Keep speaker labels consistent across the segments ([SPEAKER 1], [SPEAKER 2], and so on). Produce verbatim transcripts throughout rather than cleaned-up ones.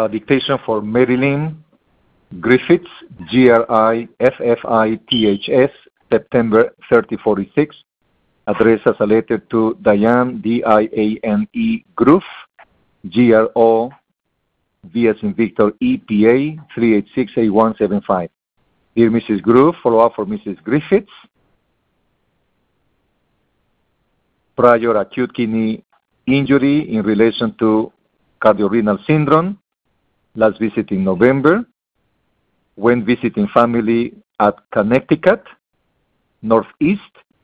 [SPEAKER 1] uh, dictation for Marilyn Griffiths, G R I F F I T H S, September thirty forty-six. Address as a letter to Diane, D I A N E, Groove, G R O, V as in Victor, E P A, three eight six eight one seven five. Dear Missus Groove, follow-up for Missus Griffiths. Prior acute kidney injury in relation to cardiorenal syndrome. Last visit in November. When visiting family at Connecticut, Northeast.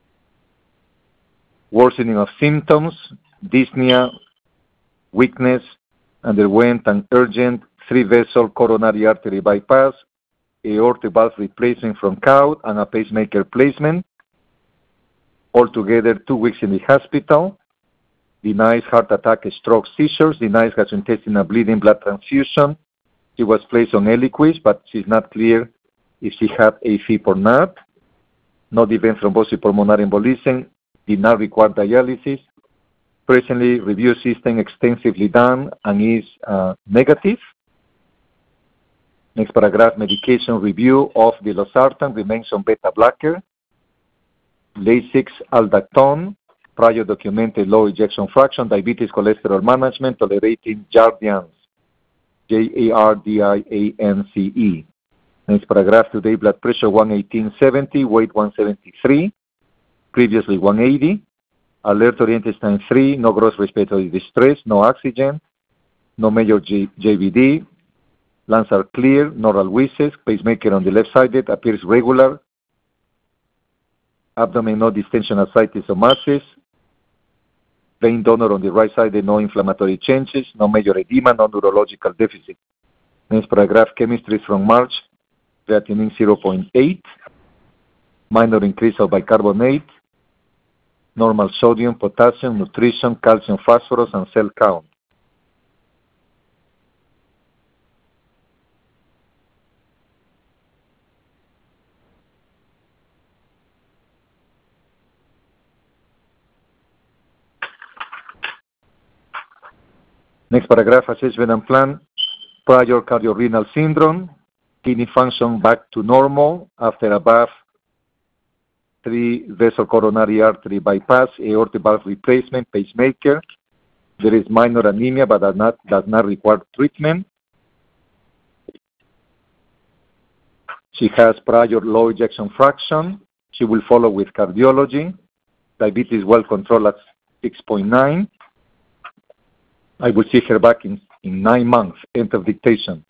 [SPEAKER 1] Worsening of symptoms, dyspnea, weakness, underwent an urgent three-vessel coronary artery bypass, aortic valve replacement from C A U T, and a pacemaker placement. Altogether, two weeks in the hospital. Denies heart attack, stroke, seizures. Denies gastrointestinal bleeding, blood transfusion. She was placed on Eliquis, but she's not clear if she had AFib or not. Not even thrombosis pulmonary embolism. Did not require dialysis. Presently, review system extensively done and is uh, negative. Next paragraph, medication review of the losartan remains on beta blocker. Lasix aldactone, prior documented low ejection fraction, diabetes, cholesterol management, tolerating Jardiance, J A R D I A N C E. Next paragraph, today blood pressure one eighteen seventy, weight one seventy-three, previously one eighty. Alert oriented time three, no gross respiratory distress, no oxygen, no major G- J V D. Lungs are clear, neural wheezes, pacemaker on the left side appears regular. Abdomen, no distension, ascites or masses. Vein donor on the right side, no inflammatory changes, no major edema, no neurological deficit. Next paragraph, chemistry from March, creatinine zero point eight, minor increase of bicarbonate, normal sodium, potassium, nutrition, calcium, phosphorus, and cell count. Next paragraph, assessment and plan, prior cardiorenal syndrome, kidney function back to normal after above three-vessel coronary artery bypass, aortic valve replacement, pacemaker. There is minor anemia, but does not, does not require treatment. She has prior low ejection fraction. She will follow with cardiology. Diabetes well controlled at six point nine. I will see her back in, in nine months, end of dictation.